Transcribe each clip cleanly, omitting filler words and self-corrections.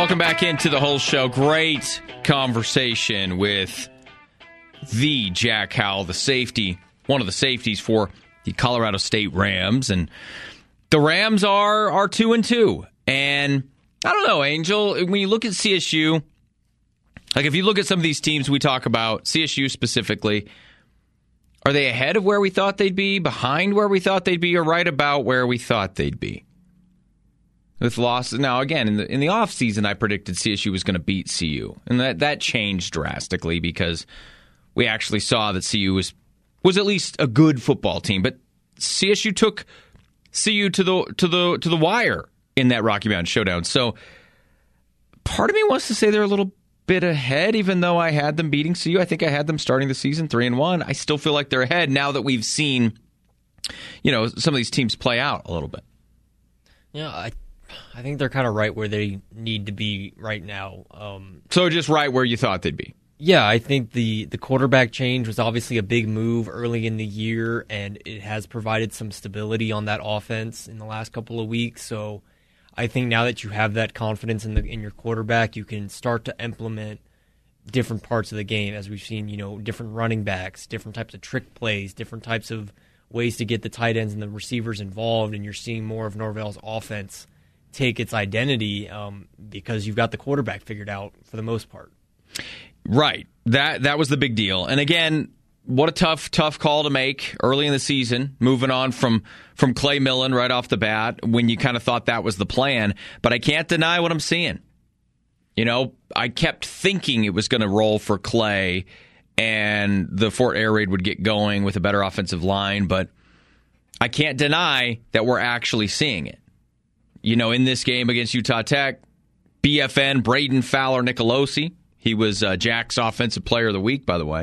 Welcome back into the whole show. Great conversation with the Jack Howell, the safety, one of the safeties for the Colorado State Rams. And the Rams are 2-2. And I don't know, Angel, when you look at CSU, like if you look at some of these teams we talk about, CSU specifically, are they ahead of where we thought they'd be, behind where we thought they'd be, or right about where we thought they'd be? With losses. Now, again, in the offseason, I predicted CSU was going to beat CU. And that changed drastically because we actually saw that CU was at least a good football team. But CSU took CU to the wire in that Rocky Mountain Showdown. So part of me wants to say they're a little bit ahead, even though I had them beating CU. I think I had them starting the season 3-1. I still feel like they're ahead now that we've seen, some of these teams play out a little bit. Yeah, I think they're kind of right where they need to be right now. So just right where you thought they'd be. Yeah, I think the quarterback change was obviously a big move early in the year, and it has provided some stability on that offense in the last couple of weeks. So I think now that you have that confidence in your quarterback, you can start to implement different parts of the game, as we've seen, different running backs, different types of trick plays, different types of ways to get the tight ends and the receivers involved, and you're seeing more of Norvell's offense take its identity because you've got the quarterback figured out for the most part. Right. That was the big deal. And again, what a tough call to make early in the season, moving on from Clay Millen right off the bat when you kind of thought that was the plan. But I can't deny what I'm seeing. I kept thinking it was going to roll for Clay and the Fort Air Raid would get going with a better offensive line, but I can't deny that we're actually seeing it. In this game against Utah Tech, BFN, Braden Fowler Nicolosi, he was Jack's Offensive Player of the Week, by the way,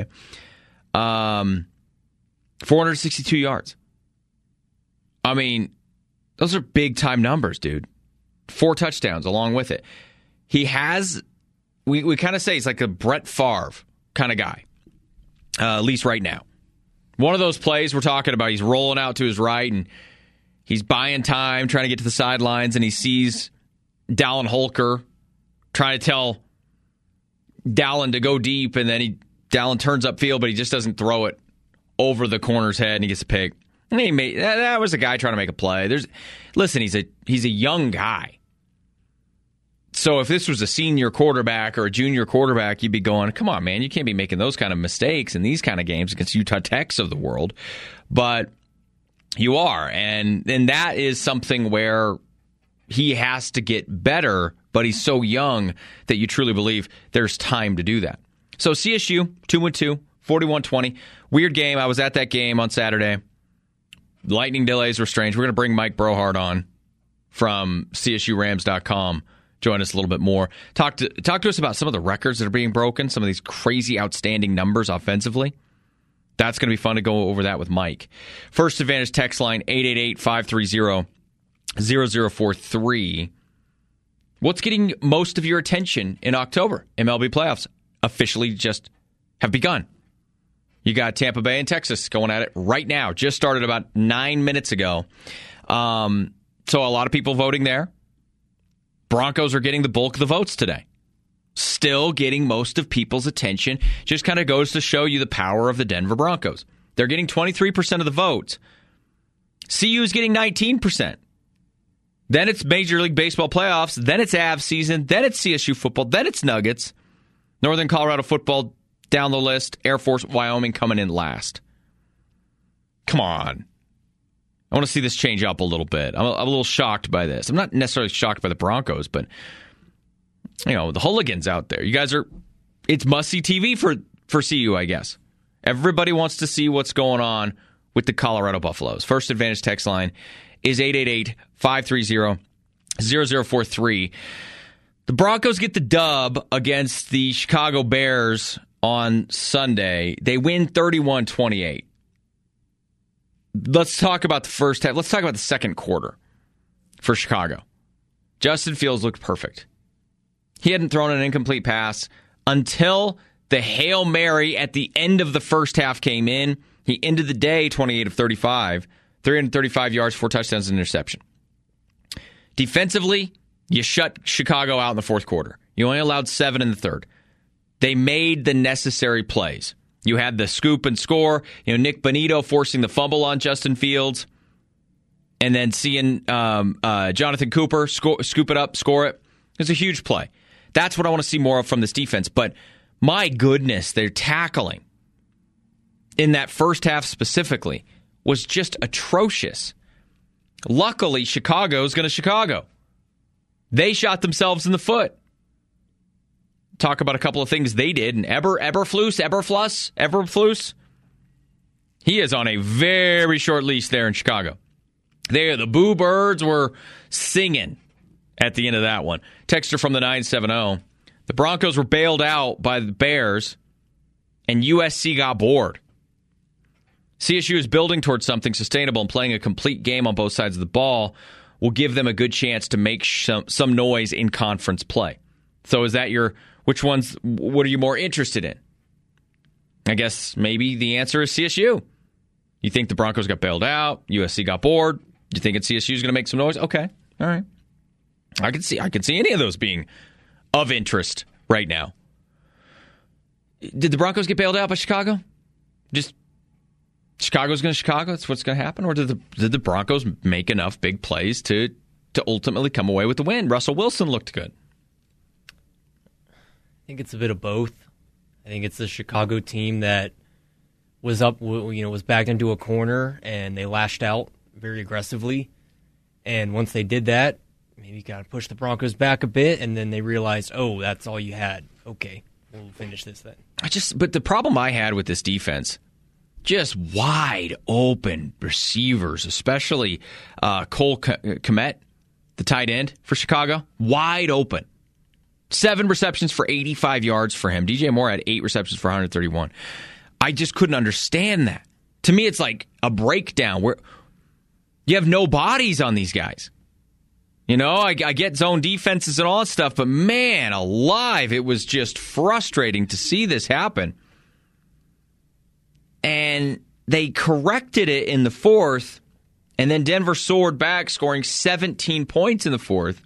462 yards. I mean, those are big-time numbers, dude. 4 touchdowns along with it. He has, we kind of say he's like a Brett Favre kind of guy, at least right now. One of those plays we're talking about, he's rolling out to his right, and he's buying time, trying to get to the sidelines, and he sees Dallin Holker trying to tell Dallin to go deep, and then Dallin turns upfield, but he just doesn't throw it over the corner's head, and he gets a pick. And that was a guy trying to make a play. Listen, he's a young guy. So if this was a senior quarterback or a junior quarterback, you'd be going, come on, man, you can't be making those kind of mistakes in these kind of games against Utah Techs of the world. But you are, and that is something where he has to get better, but he's so young that you truly believe there's time to do that. So CSU, 2-2, 41-20. Weird game. I was at that game on Saturday. Lightning delays were strange. We're going to bring Mike Brohard on from CSURams.com. Join us a little bit more. Talk to us about some of the records that are being broken, some of these crazy, outstanding numbers offensively. That's going to be fun to go over that with Mike. First Advantage text line, 888-530-0043. What's getting most of your attention in October? MLB playoffs officially just have begun. You got Tampa Bay and Texas going at it right now. Just started about 9 minutes ago. So a lot of people voting there. Broncos are getting the bulk of the votes today. Still getting most of people's attention. Just kind of goes to show you the power of the Denver Broncos. They're getting 23% of the votes. CU is getting 19%. Then it's Major League Baseball playoffs. Then it's Avs season. Then it's CSU football. Then it's Nuggets. Northern Colorado football down the list. Air Force, Wyoming coming in last. Come on. I want to see this change up a little bit. I'm a little shocked by this. I'm not necessarily shocked by the Broncos, but the hooligans out there. You guys it's must-see TV for CU, I guess. Everybody wants to see what's going on with the Colorado Buffaloes. First Advantage text line is 888-530-0043. The Broncos get the dub against the Chicago Bears on Sunday. They win 31-28. Let's talk about the first half. Let's talk about the second quarter for Chicago. Justin Fields looked perfect. He hadn't thrown an incomplete pass until the Hail Mary at the end of the first half came in. He ended the day 28 of 35, 335 yards, 4 touchdowns, and interception. Defensively, You shut Chicago out in the fourth quarter. You only allowed 7 in the third. They made the necessary plays. You had the scoop and score. Nick Bonito forcing the fumble on Justin Fields. And then seeing Jonathan Cooper scoop it up, score it. It's a huge play. That's what I want to see more of from this defense. But my goodness, their tackling in that first half specifically was just atrocious. Luckily, Chicago's going to Chicago. They shot themselves in the foot. Talk about a couple of things they did. And Eberflus, he is on a very short leash there in Chicago. The Boo Birds were singing at the end of that one. Texter from the 970. The Broncos were bailed out by the Bears, and USC got bored. CSU is building towards something sustainable, and playing a complete game on both sides of the ball will give them a good chance to make some noise in conference play. So is that what are you more interested in? I guess maybe the answer is CSU. You think the Broncos got bailed out, USC got bored, you think CSU is going to make some noise? Okay, all right. I can see any of those being of interest right now. Did the Broncos get bailed out by Chicago? Just Chicago's going to Chicago? That's what's going to happen? Or did the Broncos make enough big plays to ultimately come away with the win? Russell Wilson looked good. I think it's a bit of both. I think it's the Chicago team that was backed into a corner and they lashed out very aggressively. And once they did that, maybe you got to push the Broncos back a bit, and then they realized, oh, that's all you had. Okay, we'll finish this then. But the problem I had with this defense, just wide open receivers, especially Cole Kmet, the tight end for Chicago, wide open. 7 receptions for 85 yards for him. DJ Moore had 8 receptions for 131. I just couldn't understand that. To me, it's like a breakdown where you have no bodies on these guys. I get zone defenses and all that stuff, but man alive, it was just frustrating to see this happen. And they corrected it in the fourth, and then Denver soared back, scoring 17 points in the fourth.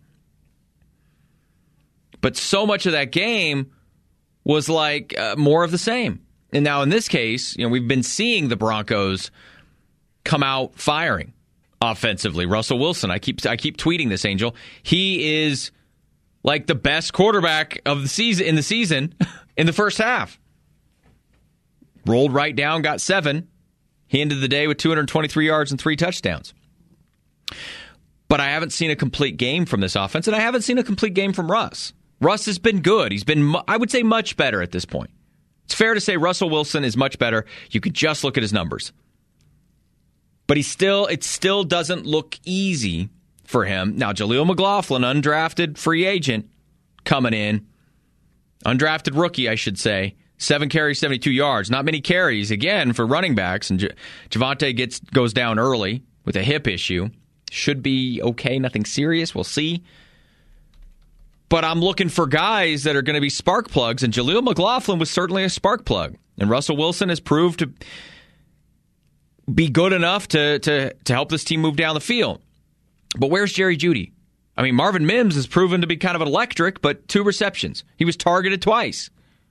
But so much of that game was like more of the same. And now in this case, we've been seeing the Broncos come out firing offensively. Russell Wilson, I keep tweeting this, Angel. He is like the best quarterback of the season in the first half. Rolled right down, got 7. He ended the day with 223 yards and 3 touchdowns. But I haven't seen a complete game from this offense, and I haven't seen a complete game from Russ. Russ has been good. He's been, I would say, much better at this point. It's fair to say Russell Wilson is much better. You could just look at his numbers. But it still doesn't look easy for him. Now, Jaleel McLaughlin, undrafted free agent, coming in. Undrafted rookie, I should say. 7 carries, 72 yards. Not many carries, again, for running backs. And Javonte goes down early with a hip issue. Should be okay, nothing serious. We'll see. But I'm looking for guys that are going to be spark plugs, and Jaleel McLaughlin was certainly a spark plug. And Russell Wilson has proved to be good enough to help this team move down the field. But where's Jerry Jeudy? I mean, Marvin Mims has proven to be kind of electric, but 2 receptions. He was targeted twice.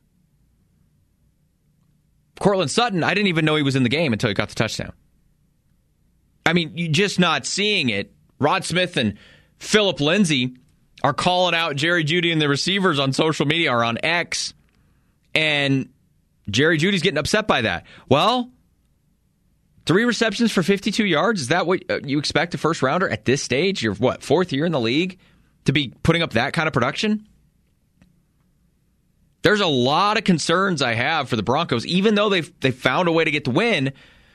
Cortland Sutton, I didn't even know he was in the game until he got the touchdown. I mean, you're just not seeing it. Rod Smith and Philip Lindsay are calling out Jerry Jeudy and the receivers on social media or on X, and Jerry Judy's getting upset by that. Well, 3 receptions for 52 yards? Is that what you expect a first rounder at this stage? You're, 4th year in the league to be putting up that kind of production? There's a lot of concerns I have for the Broncos, even though they've found a way to get the win.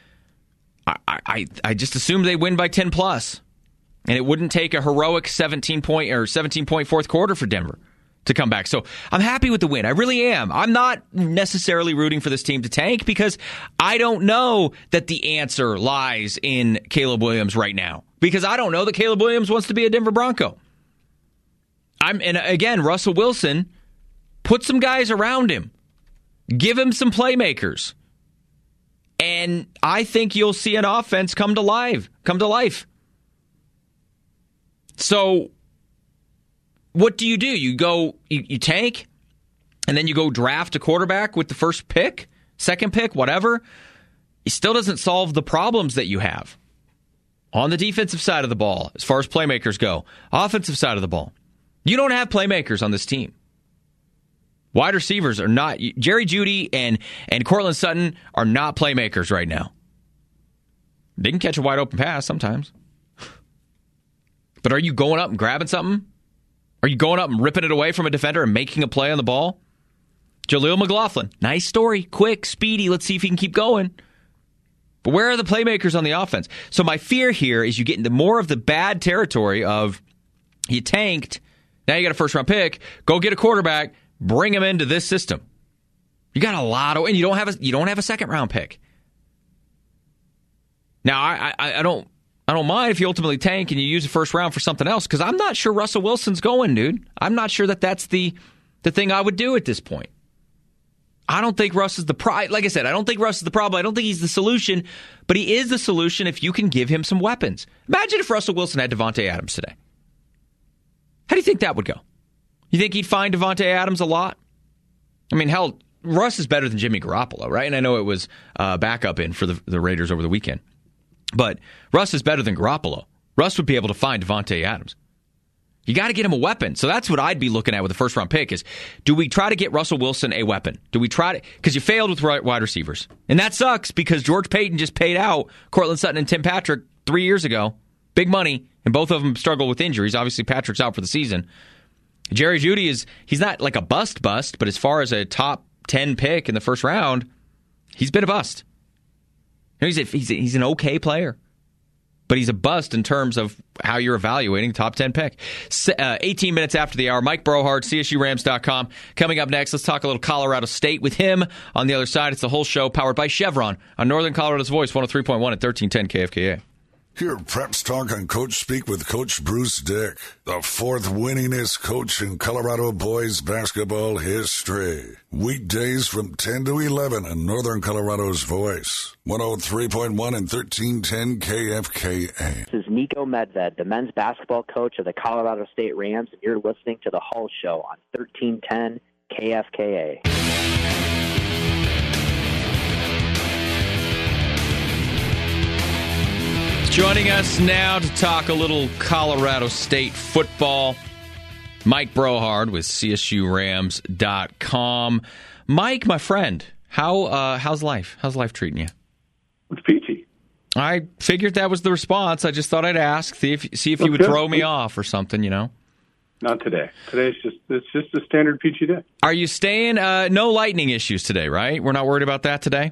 I just assume they win by 10 plus. And it wouldn't take a heroic 17-point fourth quarter for Denver to come back. So I'm happy with the win. I really am. I'm not necessarily rooting for this team to tank because I don't know that the answer lies in Caleb Williams right now. Because I don't know that Caleb Williams wants to be a Denver Bronco. And again, Russell Wilson, put some guys around him. Give him some playmakers. And I think you'll see an offense come to life. So what do? You tank, and then you go draft a quarterback with the first pick, second pick, whatever. It still doesn't solve the problems that you have on the defensive side of the ball as far as playmakers go. Offensive side of the ball. You don't have playmakers on this team. Wide receivers are not. Jerry Jeudy and Courtland Sutton are not playmakers right now. They can catch a wide open pass sometimes. But are you going up and grabbing something? Are you going up and ripping it away from a defender and making a play on the ball? Jaleel McLaughlin, nice story, quick, speedy. Let's see if he can keep going. But where are the playmakers on the offense? So my fear here is you get into more of the bad territory of you tanked, now you got a first-round pick, go get a quarterback, bring him into this system. You got a lot of, and you don't have a second-round pick. Now I don't mind if you ultimately tank and you use the first round for something else, because I'm not sure Russell Wilson's going, dude. I'm not sure that's the thing I would do at this point. I don't think Russ is the problem. Like I said, I don't think Russ is the problem. I don't think he's the solution, but he is the solution if you can give him some weapons. Imagine if Russell Wilson had Davante Adams today. How do you think that would go? You think he'd find Davante Adams a lot? I mean, hell, Russ is better than Jimmy Garoppolo, right? And I know it was backup in for the Raiders over the weekend. But Russ is better than Garoppolo. Russ would be able to find Davante Adams. You got to get him a weapon. So that's what I'd be looking at with the first-round pick is, do we try to get Russell Wilson a weapon? Do we try to – because you failed with wide receivers. And that sucks because George Paton just paid out Courtland Sutton and Tim Patrick 3 years ago. Big money, and both of them struggle with injuries. Obviously, Patrick's out for the season. Jerry Jeudy he's not like a bust, but as far as a top 10 pick in the first round, he's been a bust. He's an okay player. But he's a bust in terms of how you're evaluating top 10 pick. 18 minutes after the hour, Mike Brohard, CSURams.com. Coming up next, let's talk a little Colorado State with him. On the other side, it's the whole show powered by Chevron on Northern Colorado's Voice, 103.1 at 1310 KFKA. Hear Preps Talk on Coach Speak with Coach Bruce Dick, the fourth winningest coach in Colorado boys basketball history. Weekdays from 10 to 11 on Northern Colorado's Voice, 103.1 and 1310 KFKA. This is Nico Medved, the men's basketball coach of the Colorado State Rams, and you're listening to The Hull Show on 1310 KFKA. Joining us now to talk a little Colorado State football, Mike Brohard with CSURams.com. Mike, my friend, how's life? How's life treating you? It's peachy. I figured that was the response. I just thought I'd ask, see if you would throw me off or something, you know. Not today. It's just a standard peachy day. Are you staying? No lightning issues today, right? We're not worried about that today?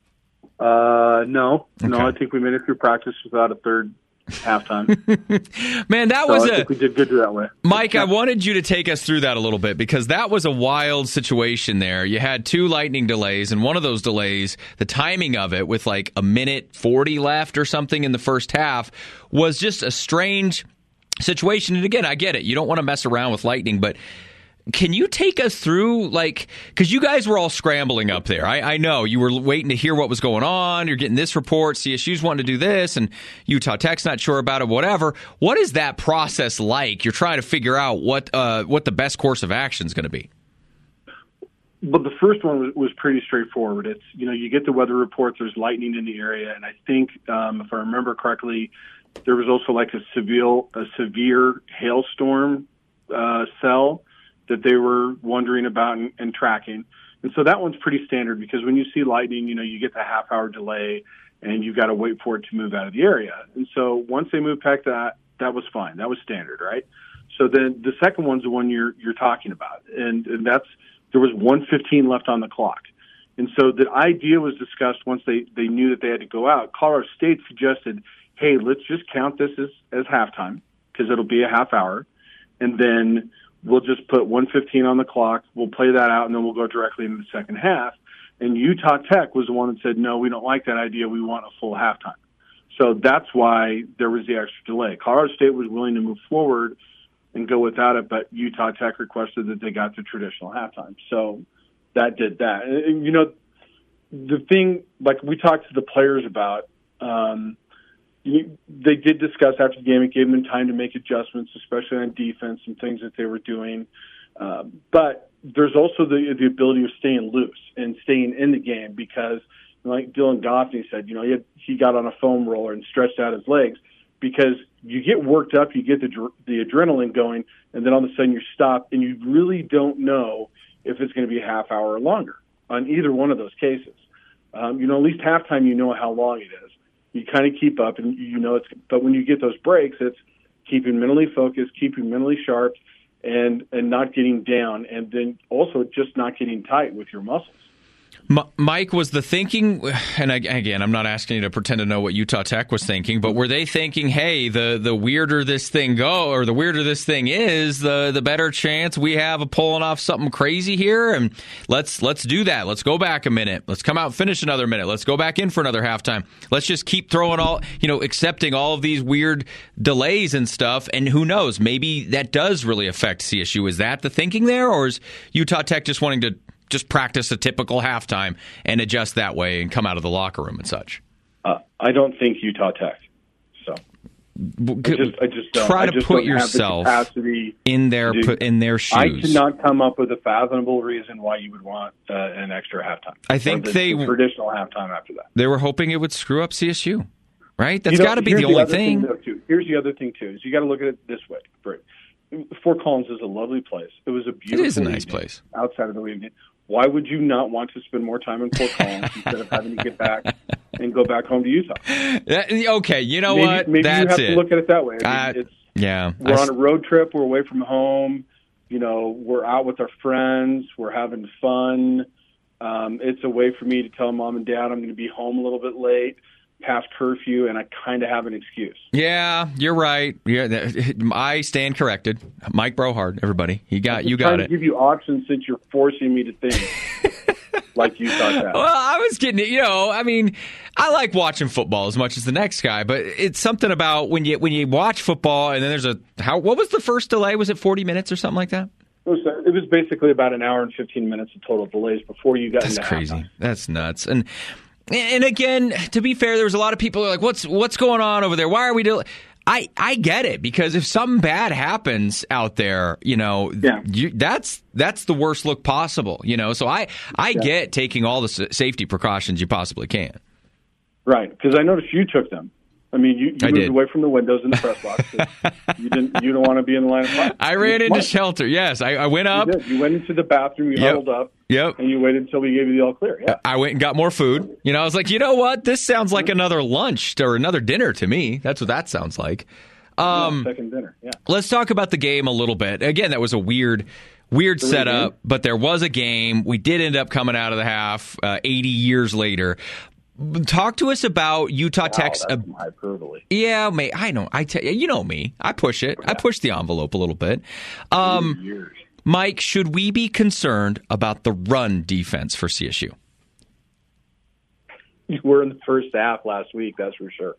No. Okay. No, I think we made it through practice without a third halftime. Man, I think we did good that way. Mike, I wanted you to take us through that a little bit because that was a wild situation there. You had two lightning delays, and one of those delays, the timing of it with like a minute 40 left or something in the first half, was just a strange situation. And again, I get it. You don't want to mess around with lightning, but can you take us through, because you guys were all scrambling up there. I know you were waiting to hear what was going on. You're getting this report. CSU's wanting to do this, and Utah Tech's not sure about it, whatever. What is that process like? You're trying to figure out what the best course of action is going to be. But the first one was pretty straightforward. It's, you get the weather report, there's lightning in the area, and I think, if I remember correctly, there was also like a severe hailstorm cell that they were wondering about and tracking. And so that one's pretty standard because when you see lightning, you get the half-hour delay and you've got to wait for it to move out of the area. And so once they moved past that was fine. That was standard, right? So then the second one's the one you're talking about. And that's, there was 1:15 left on the clock. And so the idea was discussed once they knew that they had to go out. Colorado State suggested, hey, let's just count this as halftime because it'll be a half hour. And then we'll just put 1:15 on the clock. We'll play that out, and then we'll go directly into the second half. And Utah Tech was the one that said, no, we don't like that idea. We want a full halftime. So that's why there was the extra delay. Colorado State was willing to move forward and go without it, but Utah Tech requested that they got the traditional halftime. So that did that. And the thing, like we talked to the players about, they did discuss after the game. It gave them time to make adjustments, especially on defense and things that they were doing. But there's also the ability of staying loose and staying in the game because, like Dylan Goffney said, he got on a foam roller and stretched out his legs because you get worked up, you get the adrenaline going, and then all of a sudden you stop, and you really don't know if it's going to be a half hour or longer on either one of those cases. At least halftime, you know how long it is. You kind of keep up, and but when you get those breaks, it's keeping mentally focused, keeping mentally sharp, and not getting down, and then also just not getting tight with your muscles. Mike, was the thinking, and again, I'm not asking you to pretend to know what Utah Tech was thinking, but were they thinking, hey, the weirder this thing the weirder this thing is, the better chance we have of pulling off something crazy here, and let's do that. Let's go back a minute. Let's come out and finish another minute. Let's go back in for another halftime. Let's just keep throwing accepting all of these weird delays and stuff, and who knows, maybe that does really affect CSU. Is that the thinking there, or is Utah Tech just wanting to just practice a typical halftime and adjust that way and come out of the locker room and such? I don't think Utah Tech. So I just don't. Try to put yourself in their shoes. I cannot come up with a fathomable reason why you would want an extra halftime. I think the traditional halftime after that. They were hoping it would screw up CSU, right? That's got to be the only thing. Here's the other thing too: is you got to look at it this way. Fort Collins is a lovely place. It was a beautiful. It is a nice place outside of the evening. Why would you not want to spend more time in Fort Collins instead of having to get back and go back home to Utah? Okay, you know what? Maybe that's you have to look at it that way. We're on a road trip. We're away from home. We're out with our friends. We're having fun. It's a way for me to tell Mom and Dad I'm going to be home a little bit late, past curfew, and I kind of have an excuse. Yeah, you're right. Yeah, I stand corrected. Mike Brohard, everybody. You got it. To give you options since you're forcing me to think like you thought that. Well, I was getting it. I like watching football as much as the next guy, but it's something about when you watch football and then there's what was the first delay? Was it 40 minutes or something like that? It was basically about an hour and 15 minutes of total delays before you got into halftime. That's crazy. That's nuts. And again, to be fair, there was a lot of people who are like, what's going on over there? Why are we doing? I get it, because if something bad happens out there, that's the worst look possible. So I get taking all the safety precautions you possibly can. Right, because I noticed you took them. You moved away from the windows in the press box. You don't want to be in the line of fire. I ran into shelter. Yes, I went up. You did. You went into the bathroom. You huddled up. Yep. And you waited until we gave you the all clear. Yeah. I went and got more food. I was like, you know what? This sounds like another lunch or another dinner to me. That's what that sounds like. Second dinner. Yeah. Let's talk about the game a little bit. Again, that was a weird setup, but there was a game. We did end up coming out of the half 80 years later. Talk to us about Utah Tech's. That's some hyperbole. Yeah, I know. I tell you, you know me. I push it. Yeah. I push the envelope a little bit. Mike, should we be concerned about the run defense for CSU? You were in the first half last week, that's for sure.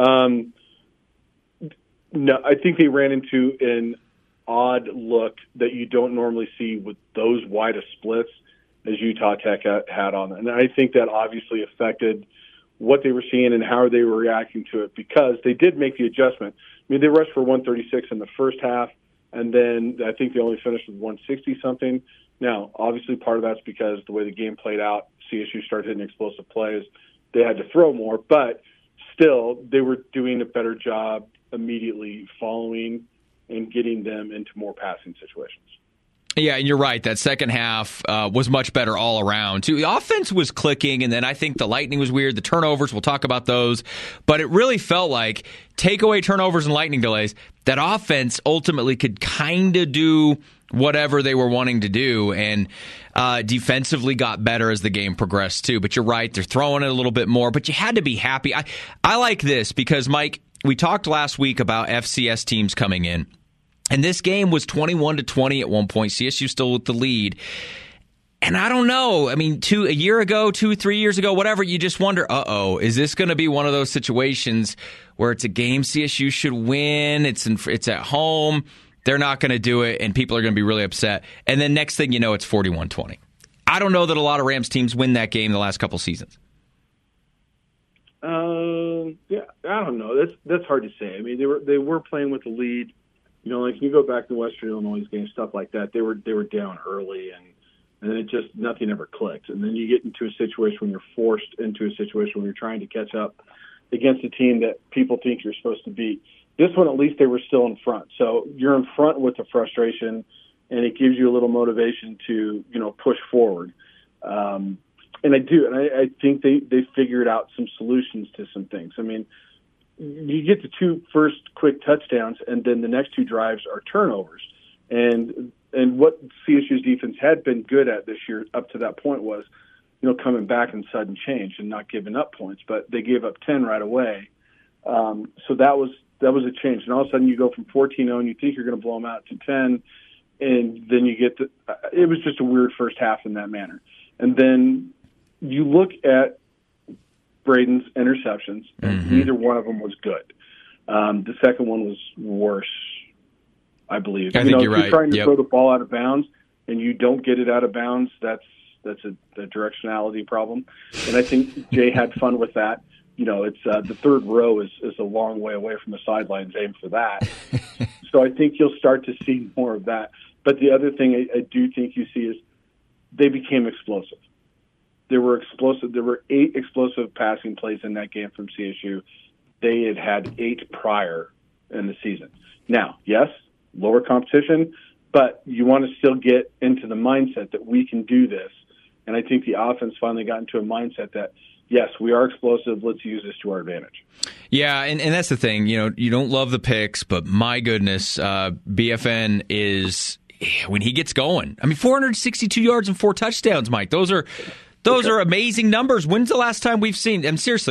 No, I think they ran into an odd look that you don't normally see with those wide of splits as Utah Tech had on it. And I think that obviously affected what they were seeing and how they were reacting to it, because they did make the adjustment. They rushed for 136 in the first half, and then I think they only finished with 160-something. Now, obviously part of that's because the way the game played out, CSU started hitting explosive plays. They had to throw more, but still they were doing a better job immediately following and getting them into more passing situations. Yeah, and you're right. That second half was much better all around, too. The offense was clicking, and then I think the lightning was weird. The turnovers, we'll talk about those. But it really felt like, take away turnovers and lightning delays, that offense ultimately could kind of do whatever they were wanting to do, and defensively got better as the game progressed, too. But you're right. They're throwing it a little bit more. But you had to be happy. I like this because, Mike, we talked last week about FCS teams coming in. And this game was 21-20 at one point. CSU still with the lead. And I don't know. 3 years ago, whatever, you just wonder, is this going to be one of those situations where it's a game CSU should win? It's at home. They're not going to do it, and people are going to be really upset. And then next thing you know, it's 41-20. I don't know that a lot of Rams teams win that game the last couple seasons. Yeah, I don't know. That's hard to say. I mean, they were playing with the lead. You know, like you go back to Western Illinois game, stuff like that. They were down early, and then it just nothing ever clicked. And then you get into a situation when you're forced into a situation where you're trying to catch up against a team that people think you're supposed to beat. This one, at least, they were still in front. So you're in front with the frustration, and it gives you a little motivation to, push forward. And I do, and I think they figured out some solutions to some things. I mean, you get the two first quick touchdowns, and then the next two drives are turnovers. And what CSU's defense had been good at this year up to that point was, coming back in sudden change and not giving up points. But they gave up 10 right away. So that was a change. And all of a sudden you go from 14-0 and you think you're going to blow them out to 10, and then you get it was just a weird first half in that manner. And then you look at Braden's interceptions, and neither one of them was good. The second one was worse, I believe. I think you're right. If you're trying to throw the ball out of bounds and you don't get it out of bounds, that's a directionality problem. And I think Jay had fun with that. It's the third row is a long way away from the sidelines. Aim for that. So I think you'll start to see more of that. But the other thing I do think you see is they became explosive. There were 8 explosive passing plays in that game from CSU. They had 8 prior in the season. Now, yes, lower competition, but you want to still get into the mindset that we can do this. And I think the offense finally got into a mindset that, yes, we are explosive. Let's use this to our advantage. Yeah, and that's the thing. You don't love the picks, but my goodness, BFN is, when he gets going. I mean, 462 yards and 4 touchdowns, Mike. Those are amazing numbers. When's the last time we've seen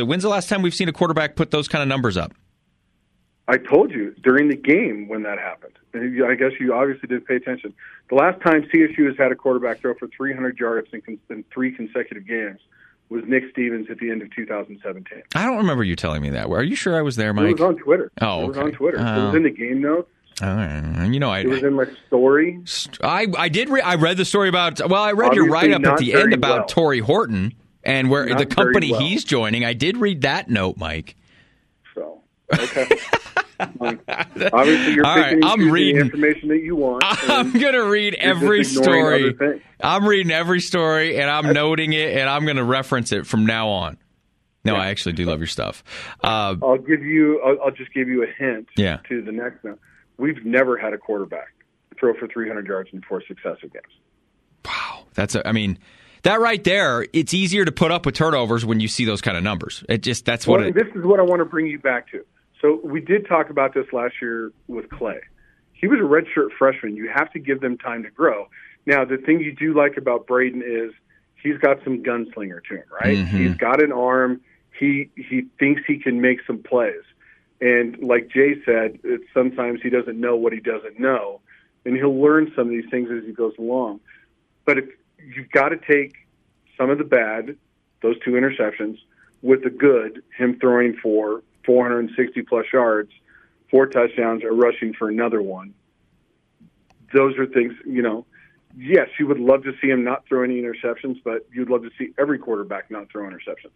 a quarterback put those kind of numbers up? I told you during the game when that happened. And I guess you obviously didn't pay attention. The last time CSU has had a quarterback throw for 300 yards in 3 consecutive games was Nick Stevens at the end of 2017. I don't remember you telling me that. Are you sure I was there, Mike? It was on Twitter. Oh, okay. It was on Twitter. It was in the game notes. It was in my story. I did. I read the story about. Well, I read your write up at the end about Torrey Horton and where the company he's joining. I did read that note, Mike. So okay. Obviously, you're picking the information that you want. I'm going to read every story. I'm reading every story, and I'm noting it, and I'm going to reference it from now on. No, I actually do love your stuff. I'll just give you a hint to the next one. We've never had a quarterback throw for 300 yards in 4 successive games. Wow. That right there, it's easier to put up with turnovers when you see those kind of numbers. This is what I want to bring you back to. So we did talk about this last year with Clay. He was a redshirt freshman. You have to give them time to grow. Now, the thing you do like about Braden is he's got some gunslinger to him, right? Mm-hmm. He's got an arm. He thinks he can make some plays. And like Jay said, sometimes he doesn't know what he doesn't know, and he'll learn some of these things as he goes along. But you've got to take some of the bad, those 2 interceptions, with the good, him throwing for 460-plus yards, 4 touchdowns, or rushing for another one. Those are things, yes, you would love to see him not throw any interceptions, but you'd love to see every quarterback not throw interceptions.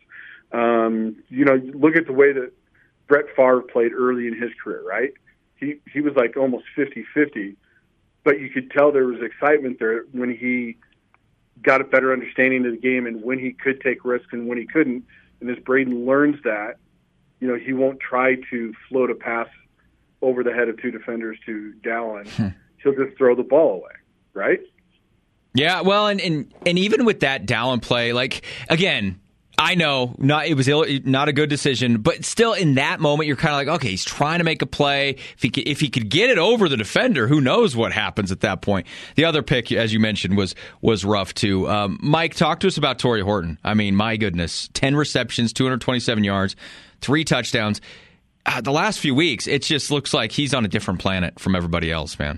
Look at the way that Brett Favre played early in his career, right? He was like almost 50-50, but you could tell there was excitement there when he got a better understanding of the game and when he could take risks and when he couldn't. And as Braden learns that, he won't try to float a pass over the head of 2 defenders to Dallin. He'll just throw the ball away, right? Yeah, well, and even with that Dallin play, like, again, I know it was not a good decision, but still in that moment, you're kind of like, okay, he's trying to make a play. If he could get it over the defender, who knows what happens at that point. The other pick, as you mentioned, was rough too. Mike, talk to us about Torrey Horton. I mean, my goodness, 10 receptions, 227 yards, 3 touchdowns. The last few weeks, it just looks like he's on a different planet from everybody else, man.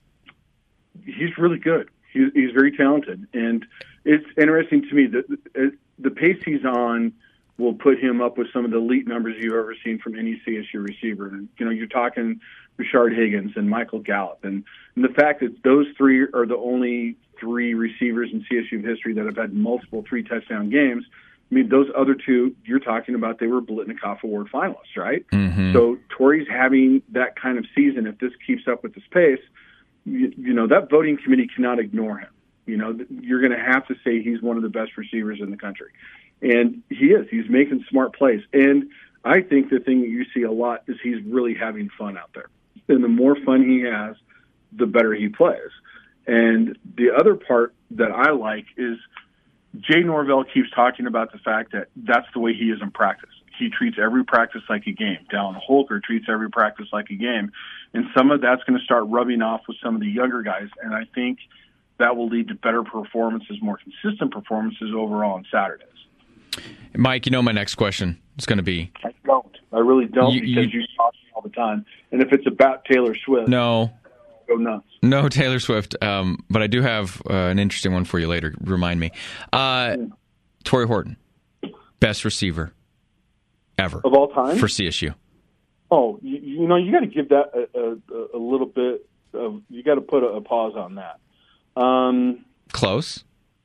He's really good. He's very talented, and it's interesting to me that the pace he's on will put him up with some of the elite numbers you've ever seen from any CSU receiver. And, you're talking Richard Higgins and Michael Gallup. And the fact that those 3 are the only 3 receivers in CSU history that have had multiple 3-touchdown games mean, those other two you're talking about, they were Biletnikoff Award finalists, right? Mm-hmm. So Torrey's having that kind of season. If this keeps up with this pace, you know, that voting committee cannot ignore him. You know, you're going to have to say he's one of the best receivers in the country. And he is. He's making smart plays. And I think the thing that you see a lot is he's really having fun out there. And the more fun he has, the better he plays. And the other part that I like is Jay Norvell keeps talking about the fact that that's the way he is in practice. He treats every practice like a game. Dallin Holker treats every practice like a game. And some of that's going to start rubbing off with some of the younger guys. And I think that will lead to better performances, more consistent performances overall on Saturdays. Mike, you know my next question is going to be... I don't. I really don't, because you talk all the time. And if it's about Taylor Swift... No. Go nuts. No Taylor Swift, but I do have an interesting one for you later. Remind me. Torrey Horton, best receiver ever. Of all time? For CSU. Oh, you know, you got to give that a little bit of... You got to put a pause on that. Close?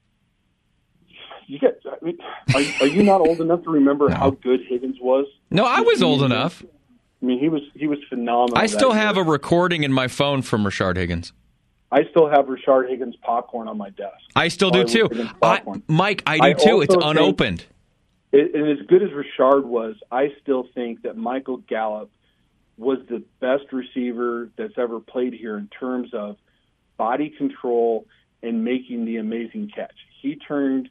Are you not old enough to remember how good Higgins was? No, I was old enough. I mean, he was phenomenal. I still have a recording in my phone from Rashard Higgins. I still have Rashard Higgins popcorn on my desk. I still do too. Mike, I do too. It's unopened. And as good as Rashard was, I still think that Michael Gallup was the best receiver that's ever played here in terms of body control and making the amazing catch. He turned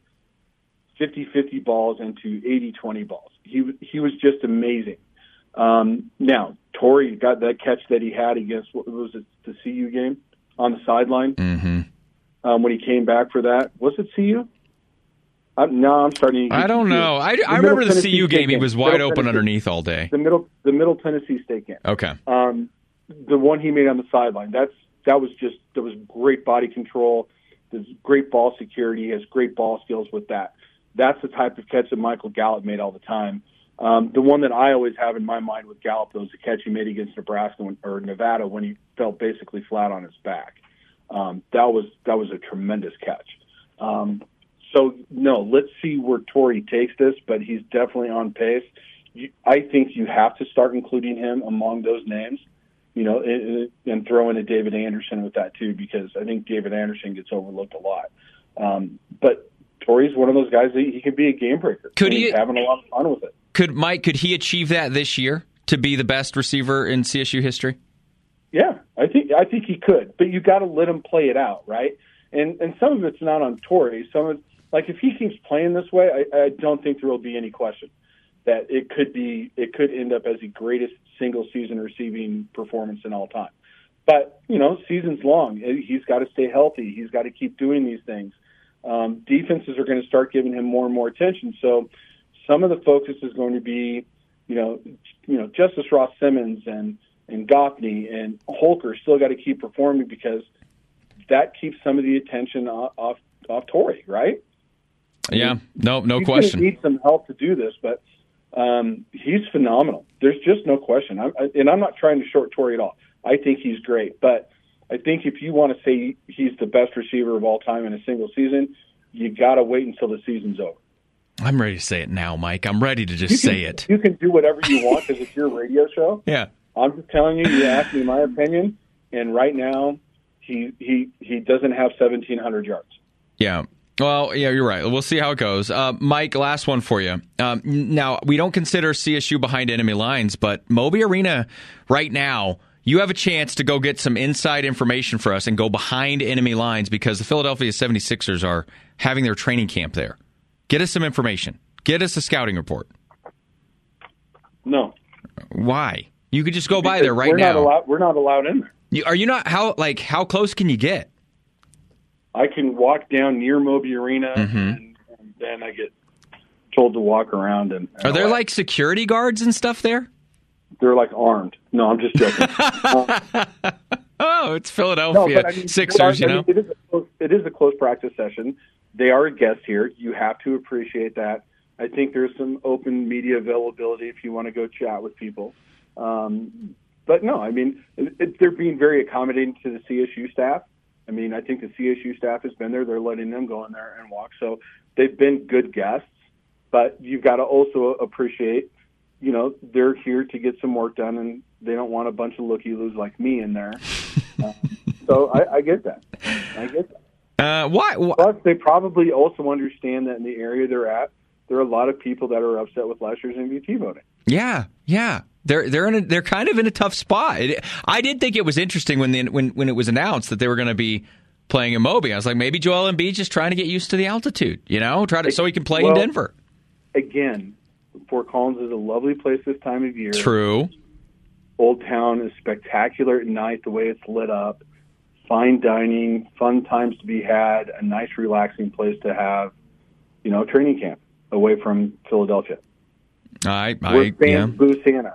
50-50 balls into 80-20 balls. He was just amazing. Now, Torrey got that catch that he had against, what was it, the CU game on the sideline? Mm-hmm. When he came back for that. Was it CU? I'm starting to get I don't know. I remember the CU game. He was wide open underneath all day. The Middle Tennessee State game. Okay. The one he made on the sideline. That was great body control. There's great ball security. He has great ball skills with that. That's the type of catch that Michael Gallup made all the time. The one that I always have in my mind with Gallup, though, is the catch he made against Nevada when he fell basically flat on his back. That was a tremendous catch. So, no, let's see where Torrey takes this, but he's definitely on pace. I think you have to start including him among those names, you know, and throw in a David Anderson with that, too, because I think David Anderson gets overlooked a lot. But Torrey's one of those guys that he could be a game breaker. He's having a lot of fun with it. Could he achieve that this year to be the best receiver in CSU history? Yeah, I think he could, but you got to let him play it out, right? And some of it's not on Torrey. Some of like if he keeps playing this way, I don't think there will be any question that it could end up as the greatest single season receiving performance in all time. But you know, season's long. He's got to stay healthy. He's got to keep doing these things. Defenses are going to start giving him more and more attention. So some of the focus is going to be, you know, Justice Ross Simmons and Goffney and Holker still got to keep performing because that keeps some of the attention off Torrey, right? Yeah, no question. He's going to need some help to do this, but he's phenomenal. There's just no question. I'm not trying to short Torrey at all. I think he's great, but I think if you want to say he's the best receiver of all time in a single season, you got to wait until the season's over. I'm ready to say it now, Mike. I'm ready to just say it. You can do whatever you want because it's your radio show. Yeah. I'm just telling you, you asked me my opinion, and right now he doesn't have 1,700 yards. Yeah. Well, yeah, you're right. We'll see how it goes. Mike, last one for you. Now, we don't consider CSU behind enemy lines, but Moby Arena right now, you have a chance to go get some inside information for us and go behind enemy lines because the Philadelphia 76ers are having their training camp there. Get us some information. Get us a scouting report. No. Why? You could just go by there right now. We're not allowed in there. Are you not? How close can you get? I can walk down near Moby Arena, and then I get told to walk around. And are there like security guards and stuff there? They're like armed. No, I'm just joking. Oh, it's Philadelphia Sixers, It is a close practice session. They are a guest here. You have to appreciate that. I think there's some open media availability if you want to go chat with people. But no, I mean, they're being very accommodating to the CSU staff. I mean, I think the CSU staff has been there. They're letting them go in there and walk. So they've been good guests. But you've got to also appreciate, they're here to get some work done, and they don't want a bunch of looky-loos like me in there. So I get that. Why? Plus, they probably also understand that in the area they're at, there are a lot of people that are upset with last year's MVP voting. Yeah. They're kind of in a tough spot. I did think it was interesting when it was announced that they were going to be playing in Moby. I was like, maybe Joel Embiid just trying to get used to the altitude, so he can play in Denver. Again, Fort Collins is a lovely place this time of year. True. Old Town is spectacular at night, the way it's lit up. Fine dining, fun times to be had, a nice relaxing place to have, training camp away from Philadelphia. We're fans boo Santa.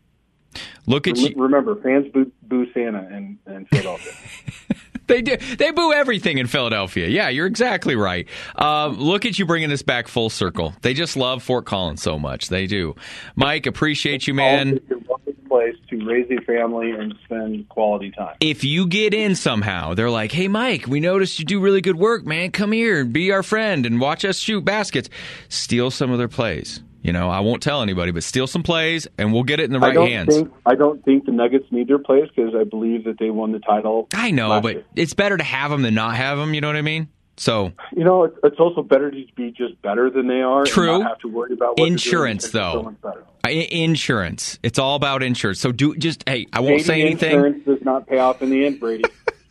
Look at you. Remember, fans boo Santa in Philadelphia. They do. They boo everything in Philadelphia. Yeah, you're exactly right. Look at you bringing this back full circle. They just love Fort Collins so much. They do. Mike, appreciate you, man. It's a lovely place to raise a family and spend quality time. If you get in somehow, they're like, hey, Mike, we noticed you do really good work, man. Come here and be our friend and watch us shoot baskets. Steal some of their plays. I won't tell anybody, but steal some plays, and we'll get it in the right hands. I don't think the Nuggets need their plays because I believe that they won the title. I know, but it's better to have them than not have them. You know what I mean? So it's also better to be just better than they are. True. And not have to worry about what insurance, though. Insurance. It's all about insurance. So I won't say anything. Insurance does not pay off in the end, Brady.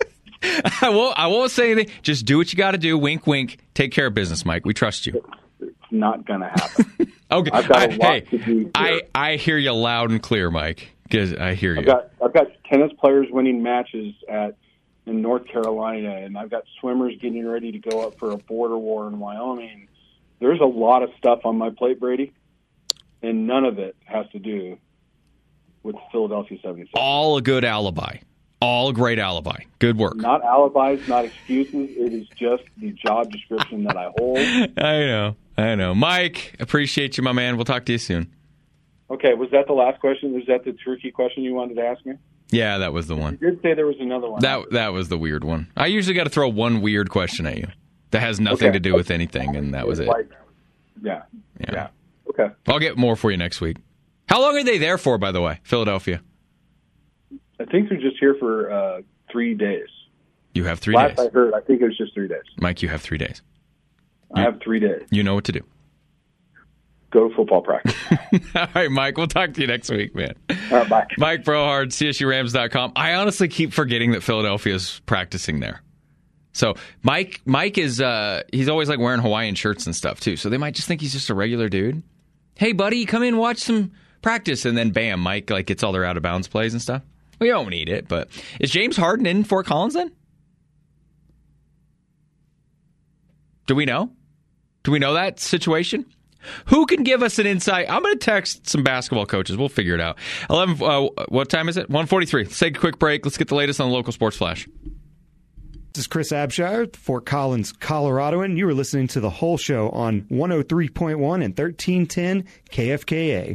I won't say anything. Just do what you got to do. Wink, wink. Take care of business, Mike. We trust you. It's not going to happen. Okay. I've got a lot to do here. I hear you loud and clear, Mike. Because I hear you. I've got tennis players winning matches in North Carolina, and I've got swimmers getting ready to go up for a border war in Wyoming. There's a lot of stuff on my plate, Brady, and none of it has to do with the Philadelphia 76ers. All a good alibi. All a great alibi. Good work. Not alibis, not excuses. It is just the job description that I hold. I know. Mike, appreciate you, my man. We'll talk to you soon. Okay, was that the last question? Was that the tricky question you wanted to ask me? Yeah, that was the one. You did say there was another one. That was the weird one. I usually got to throw one weird question at you that has nothing to do with anything, and that was it. Yeah. Okay. I'll get more for you next week. How long are they there for, by the way, Philadelphia? I think they're just here for 3 days. You have 3 days. Last I heard, I think it was just 3 days. Mike, you have 3 days. I have 3 days. You know what to do. Go to football practice. All right, Mike. We'll talk to you next week, man. All right, bye. Mike Brohard, CSURams.com. I honestly keep forgetting that Philadelphia's practicing there. So Mike is he's always like wearing Hawaiian shirts and stuff too. So they might just think he's just a regular dude. Hey, buddy, come in, watch some practice, and then bam, Mike gets all their out of bounds plays and stuff. We don't need it, but is James Harden in Fort Collins then? Do we know? Do we know that situation? Who can give us an insight? I'm going to text some basketball coaches. We'll figure it out. What time is it? 1:43. Let's take a quick break. Let's get the latest on the local sports flash. This is Chris Abshire, Fort Collins, Coloradoan. You were listening to The Whole Show on 103.1 and 1310 KFKA.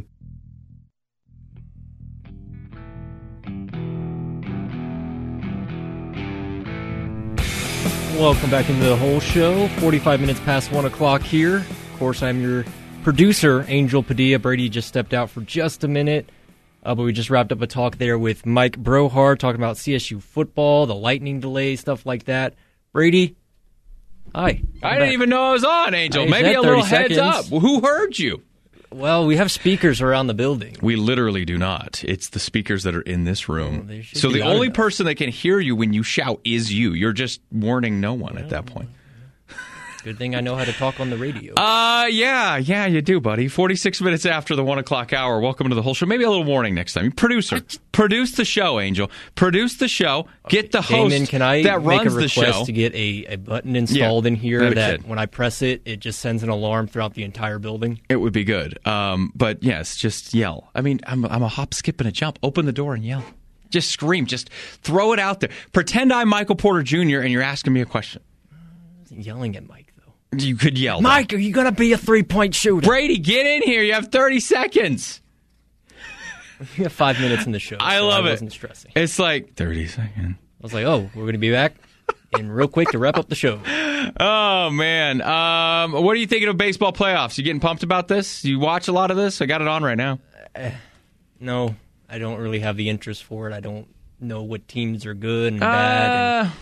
Welcome back into The Whole Show. 45 minutes past 1 o'clock here. Of course, I'm your producer, Angel Padilla. Brady just stepped out for just a minute. But we just wrapped up a talk there with Mike Brohard, talking about CSU football, the lightning delay, stuff like that. Brady, hi. I didn't even know I was on, Angel. Maybe a little heads up. Who heard you? Well, we have speakers around the building. We literally do not. It's the speakers that are in this room. Oh, so the only person that can hear you when you shout is you. You're just warning no one at that point. Good thing I know how to talk on the radio. Yeah, you do, buddy. 46 minutes after the 1 o'clock hour. Welcome to The Whole Show. Maybe a little warning next time. Producer, produce the show, Angel. Produce the show. Get the host Damon, can I that make runs a the show. request to get a button installed in here that kid. when I press it, it just sends an alarm throughout the entire building? It would be good. But yes, just yell. I mean, I'm a hop, skip, and a jump. Open the door and yell. Just scream. Just throw it out there. Pretend I'm Michael Porter Jr. and you're asking me a question. I wasn't yelling at Mike. You could yell. Mike, are you going to be a three-point shooter? Brady, get in here. You have 30 seconds. We have 5 minutes in the show. I love it. I wasn't stressing. It's like 30 seconds. I was like, oh, we're going to be back? And real quick to wrap up the show. Oh, man. What are you thinking of baseball playoffs? You getting pumped about this? You watch a lot of this? I got it on right now. No, I don't really have the interest for it. I don't know what teams are good and bad. And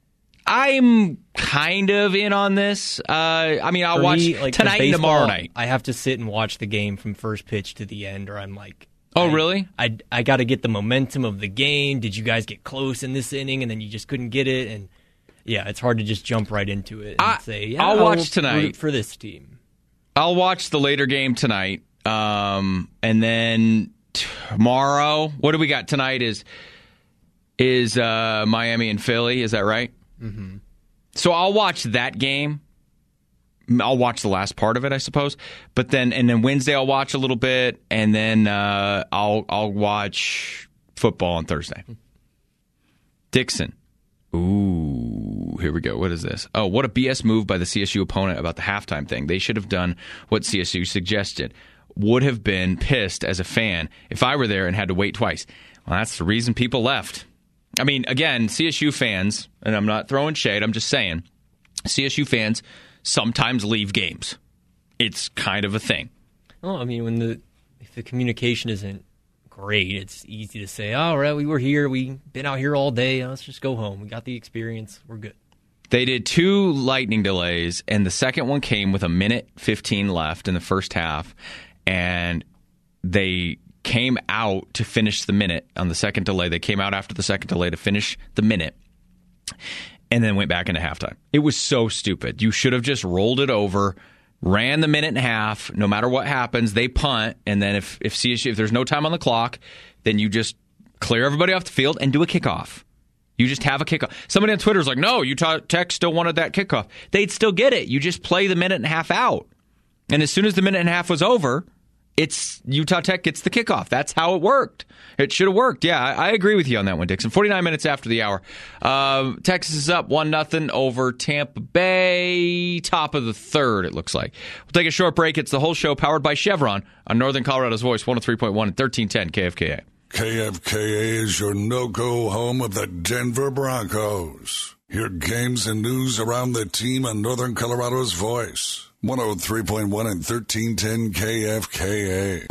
I'm kind of in on this. I'll watch tonight and tomorrow night. I have to sit and watch the game from first pitch to the end, or I'm like, really? I got to get the momentum of the game. Did you guys get close in this inning, and then you just couldn't get it? And yeah, it's hard to just jump right into it and say, yeah, I'll watch tonight root for this team. I'll watch the later game tonight, and then tomorrow. What do we got tonight? Is Miami and Philly? Is that right? Mm-hmm. So I'll watch that game. I'll watch the last part of it, I suppose. But then Wednesday I'll watch a little bit, and then I'll watch football on Thursday. Dixon. Ooh, here we go. What is this? Oh, what a BS move by the CSU opponent about the halftime thing. They should have done what CSU suggested. Would have been pissed as a fan if I were there and had to wait twice. Well, that's the reason people left. I mean, again, CSU fans, and I'm not throwing shade, I'm just saying, CSU fans sometimes leave games. It's kind of a thing. Well, I mean, if the communication isn't great, it's easy to say, all right, we were here, we've been out here all day, let's just go home. We got the experience, we're good. They did 2 lightning delays, and the second one came with 1:15 left in the first half, and they came out to finish the minute on the second delay. They came out after the second delay to finish the minute and then went back into halftime. It was so stupid. You should have just rolled it over, ran the minute and a half. No matter what happens, they punt, and then if there's no time on the clock, then you just clear everybody off the field and do a kickoff. You just have a kickoff. Somebody on Twitter is like, no, Utah Tech still wanted that kickoff. They'd still get it. You just play the minute and a half out. And as soon as the minute and a half was over, it's Utah Tech gets the kickoff. That's how it worked. It should have worked. Yeah, I agree with you on that one, Dixon. 49 minutes after the hour. Texas is up 1-0 over Tampa Bay. Top of the third, it looks like. We'll take a short break. It's the whole show powered by Chevron on Northern Colorado's Voice, 103.1 and 1310 KFKA. KFKA is your no-go home of the Denver Broncos. Hear games and news around the team on Northern Colorado's Voice. 103.1 and 1310 KFKA.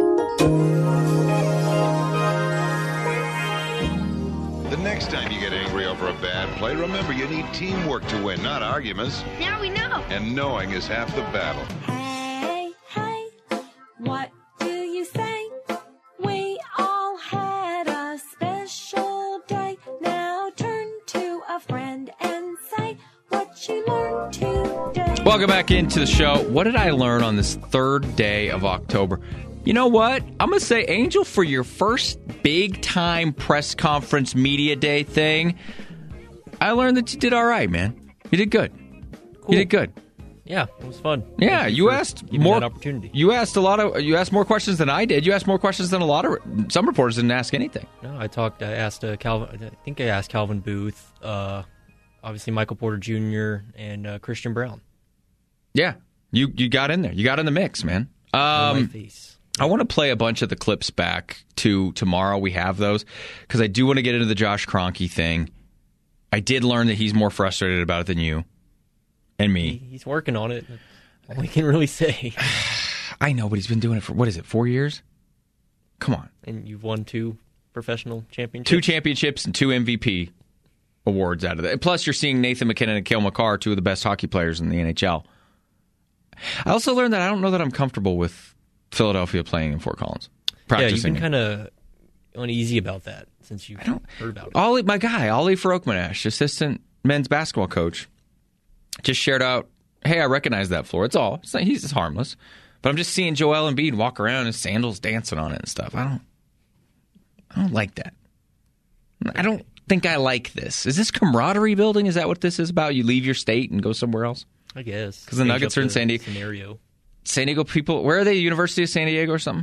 The next time you get angry over a bad play, remember you need teamwork to win, not arguments. Now we know. And knowing is half the battle. Hey, hey, what do you say? We all had a special day. Now turn to a friend and say what you learned today. Welcome back into the show. What did I learn on this third day of October? You know what? I'm going to say, Angel, for your first big-time press conference media day thing, I learned that you did all right, man. You did good. Cool. You did good. Yeah, it was fun. Yeah, you asked more opportunity. You asked more questions than I did. You asked more questions than some reporters didn't ask anything. No, I asked Calvin. I think I asked Calvin Booth, obviously Michael Porter Jr. and Christian Brown. Yeah, you got in there. You got in the mix, man. My face. I want to play a bunch of the clips back to tomorrow. We have those because I do want to get into the Josh Kroenke thing. I did learn that he's more frustrated about it than you and me. He's working on it. That's all we can really say. I know, but he's been doing it for, 4 years? Come on. And you've won 2 professional championships? 2 championships and 2 MVP awards out of that. Plus, you're seeing Nathan McKinnon and Cale Makar, 2 of the best hockey players in the NHL. I also learned that I don't know that I'm comfortable with Philadelphia playing in Fort Collins. Yeah, you've been kind of uneasy about that since you've heard about it. My guy, Ollie Farokmanash, assistant men's basketball coach, just shared out, hey, I recognize that floor. It's all. He's harmless. But I'm just seeing Joel Embiid walk around in sandals dancing on it and stuff. I don't like that. I don't think I like this. Is this camaraderie building? Is that what this is about? You leave your state and go somewhere else? I guess. Because the Nuggets are in San Diego. Scenario. San Diego people, where are they? University of San Diego or something?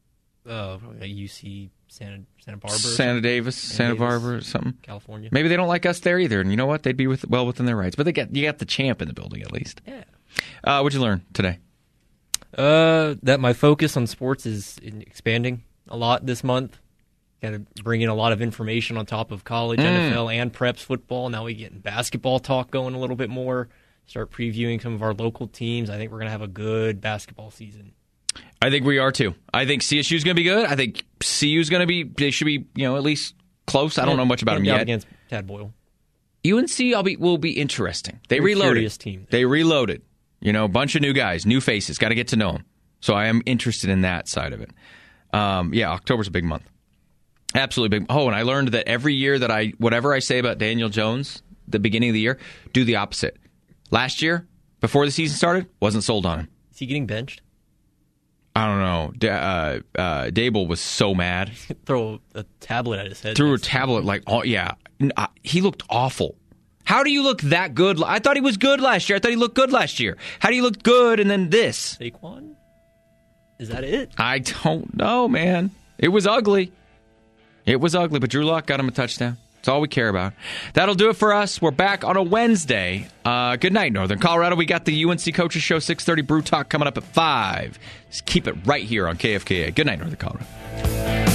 UC Santa Barbara. Santa Barbara or something. California. Maybe they don't like us there either. And you know what? They'd be well within their rights. But you got the champ in the building at least. Yeah. What'd you learn today? That my focus on sports is expanding a lot this month. Got to bring in a lot of information on top of college, NFL, and preps football. Now we get basketball talk going a little bit more. Start previewing some of our local teams. I think we're going to have a good basketball season. I think we are too. I think CSU is going to be good. I think CU is going to be. They should be, at least close. I don't know much about them yet. Against Tad Boyle. UNC will be interesting. They Very reloaded. curious team. They reloaded. A bunch of new guys, new faces. Got to get to know them. So I am interested in that side of it. October's a big month. Absolutely big. Oh, and I learned that every year that whatever I say about Daniel Jones, the beginning of the year, do the opposite. Last year, before the season started, wasn't sold on him. Is he getting benched? I don't know. Dable was so mad. Throw a tablet at his head. Threw a tablet he looked awful. How do you look that good? I thought he was good last year. I thought he looked good last year. How do you look good and then this? Saquon? Is that it? I don't know, man. It was ugly. But Drew Lock got him a touchdown. That's all we care about. That'll do it for us. We're back on a Wednesday. Good night, Northern Colorado. We got the UNC Coaches Show 6:30 Brew Talk coming up at 5. Just keep it right here on KFKA. Good night, Northern Colorado.